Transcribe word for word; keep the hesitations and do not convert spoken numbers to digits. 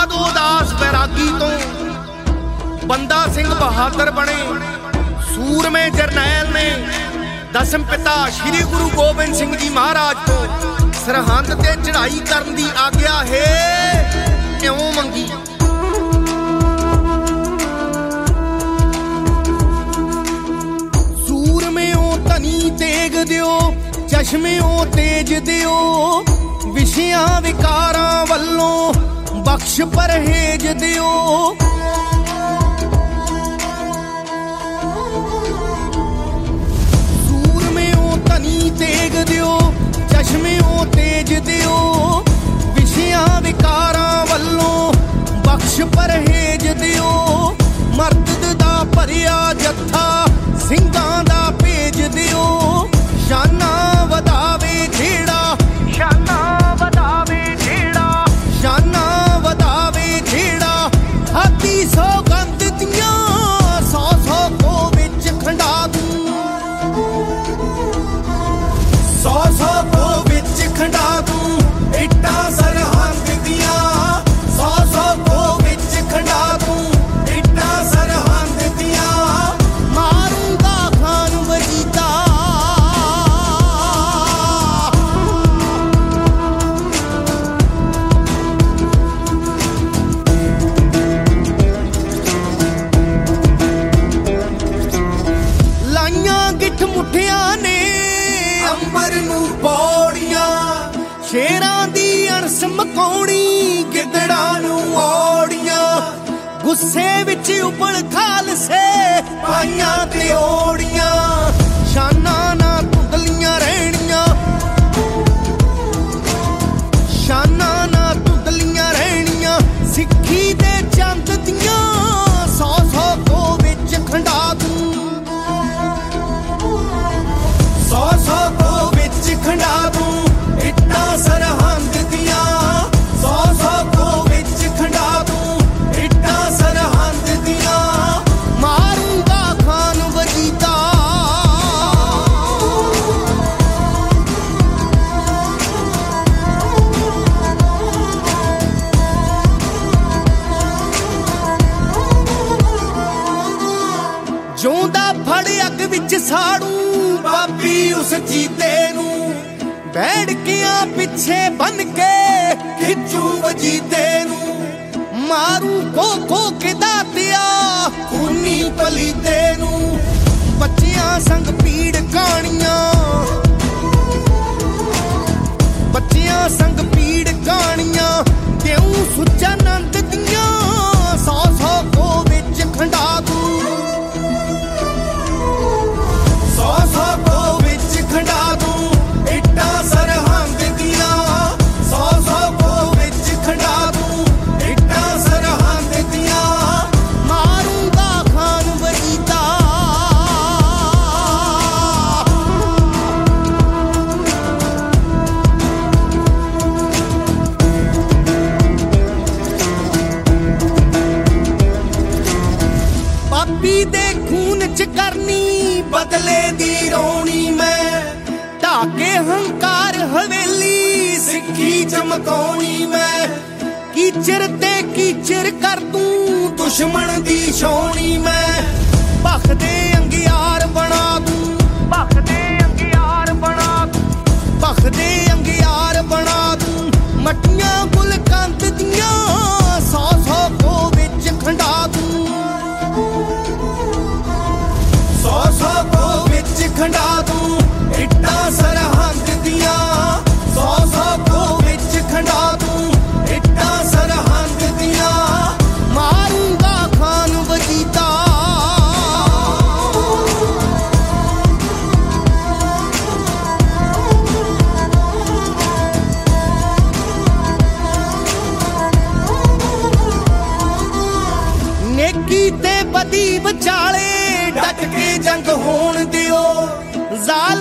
माधो दास बैरागी तो बंदा सिंह बहादुर बने। सूरमे जरनैल ने दसम पिता श्री गुरु गोबिंद सिंह जी महाराज तो सरहंद ते चढ़ाई करन दी आग्या है क्यों मंगी। तेग दियो चश्मियों तेज दियो विषयां विकारां वल्लों बख्श परहेज दियो। सूरमियों तनी तेग दियो चश्मियों तेज दियो विषयां विकारां वल्लों बख्श परहेज दियो। मर्द दा भरिया जत्था ਸਿੰਘਾਂ ਦਾ ਭੇਜ ਦਿਓ ਸ਼ਾਨਾ ਵਧਾਵੇ ਜਿਹੜਾ ਸ਼ਾਨਾ ਵਧਾਵੇ ਜਿਹੜਾ ਸ਼ਾਨਾ ਵਧਾਵੇ ਜਿਹੜਾ ਹਾਥੀ ਸੌਗੰਧ ਦੀਆਂ ਸੌ ਸੌ ਕੋ ਵਿੱਚ ਖੰਡਾ ਦੂੰ ਸੌ ਸੌ ਕੋ ਵਿੱਚ ਖੰਡਾ ਦੂੰ ਇੱਟਾਂ ਸਰਹੰਦ ਦੀਆਂ ਸੌ ਸੌ ਕੋ ਵਿੱਚ ਖੰਡਾ ਦੂੰ ਇੱਟਾਂ ਸਰਹੰਦ ਦੀਆਂ। ਮੁੱਠਿਆਂ ਨੇ ਅੰਬਰ ਨੂੰ ਪੌੜੀਆਂ ਸ਼ੇਰਾਂ ਦੀ ਅਣਸ ਮਕਾਉਣੀ ਗਿੱਦੜਾਂ ਨੂੰ ਔੜੀਆਂ ਗੁੱਸੇ ਵਿੱਚ ਉਬਲ ਖਾਲਸੇ ਪਾਈਆਂ ਤੇ ਓੜੀਆਂ ਸ਼ਾਨਾਂ ਨਾ ਧੁੰਦਲੀਆਂ ਰਹਿਣੀਆਂ ਸ਼ਾਨਾਂ ਨਾ ਧੁੰਦਲੀਆਂ ਰਹਿਣੀਆਂ ਸਿੱਖੀ ਦੇ ਚੰਦ ਦੀਆਂ ਸੌ ਸੌ ਕੋ ਵਿੱਚ ਖੰਡਾ ਦੂੰ ਸੌ ਸੌ ਕੋ ਵਿੱਚ ਖੰਡਾ ਦੂੰ ਇੱਟਾਂ ਸਰਹੰਦ ਦੀਆਂ ਸੌ ਸੌ ਕੋ ਵਿੱਚ ਖੰਡਾ ਦੂੰ ਇੱਟਾਂ ਸਰਹੰਦ ਦੀਆਂ। ਮਾਰੂੰਗਾ ਖਾਨ ਵਜੀਦਾ ਜਿਉਂਦਾ ਫੜ ਅੱਗ ਵਿੱਚ ਸਾੜੂ ਬਾਬੀ ਉਸ ਜੀਤੇ ਨੂੰ ਬੈਠਕਿਆਂ ਪਿੱਛੇ ਬੰਨ ਕੇ ਖਿੱਚੂ ਵਜੀਤੇ ਨੂੰ ਮਾਰੂ ਖੋ ਖੋ ਕੇ ਦਾਤਿਆ ਖੂਨੀ ਪਲੀਤੇ ਨੂੰ ਬੱਚਿਆਂ ਸੰਗ ਪੀੜ ਕਹਾਣੀਆਂ ਬੱਚਿਆਂ ਸੰਗ ਪੀੜ ਕਹਾਣੀਆਂ ਕਿਉਂ ਸੁੱਚਾ ਨੰਦ ਦੀਆਂ ਸੌ ਸੌ ਕੋ ਵਿੱਚ ਖੰਡਾ ਦੂੰ ਸੌ ਸੌ ਕੋ ਵਿੱਚ ਖੰਡਾ ਦੂੰ ਇੱਟਾਂ ਸਰਹੰਦ ਦੀਆਂ ਸੌ ਸੌ ਕੋ ਵਿੱਚ ਖੰਡਾ ਦੂੰ ਇੱਟਾਂ ਸਰਹੰਦ ਦੀਆਂ। ਮਾਰੂੰਗਾ ਖਾਨ ਵਜੀਦਾ ਪਾਪੀ ਦੇ ਖੂਨ ਚ ਕਰਨੀ ਬਦਲੇ ਦੀ ਰੋਣੀ ਮੈਂ ਢਾਕੇ ਹੰਕਾਰ ਹਵੇਲੀ ਸਿੱਖੀ ਚਮਕਾਉਣੀ ਮੈਂ ਕੀਚਰ ਤੇ ਕੀਚਰ ਕਰ ਦੂੰ ਦੁਸ਼ਮਣ ਦੀ ਛਾਉਣੀ ਮੈਂ ਭਖ ਦੇ ਅੰਗਿਆਰ ਬਣਾ ਦੂੰ ਭਖ ਦੇ ਅੰਗਿਆਰ ਬਣਾ ਦੂੰ ਭਖ ਦੇ ਅੰਗਿਆਰ ਬਣਾ ਦੂੰ ਮੱਟੀਆਂ ਗੁਲ ਕੰਦ ਦੀਆਂ ਸੌ ਸੌ ਕੋ ਵਿੱਚ ਖੰਡਾ ਦੂੰ ਸੌ ਸੌ ਕੋ ਵਿੱਚ ਖੰਡਾ ਦੂੰ ਇੱਟਾਂ ਸਰਹੰਦ ਦੀਆਂ ਸੌ ਸੌ ਕੋ ਵਿੱਚ ਖੰਡਾ ਦੂੰ ਇੱਟਾਂ ਸਰਹੰਦ ਦੀਆਂ। ਮਾਰੂੰਗਾ ਖਾਨ ਵਜੀਦਾ ਨੇਕੀ ਤੇ ਬਦੀ ਵਿਚਾਲੇ ਡਟ ਕੇ ਜੰਗ ਹੋਣ ਦਿਓ ਜ਼ਾਲ